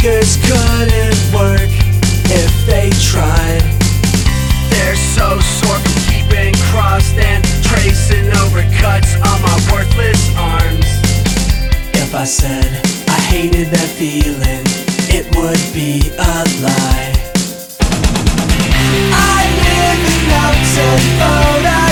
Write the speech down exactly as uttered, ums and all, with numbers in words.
fingers couldn't work if they tried. They're so sore from keeping crossed and tracing over cuts on my worthless arms. If I said I hated that feeling, it would be a lie. I live in notes and photos.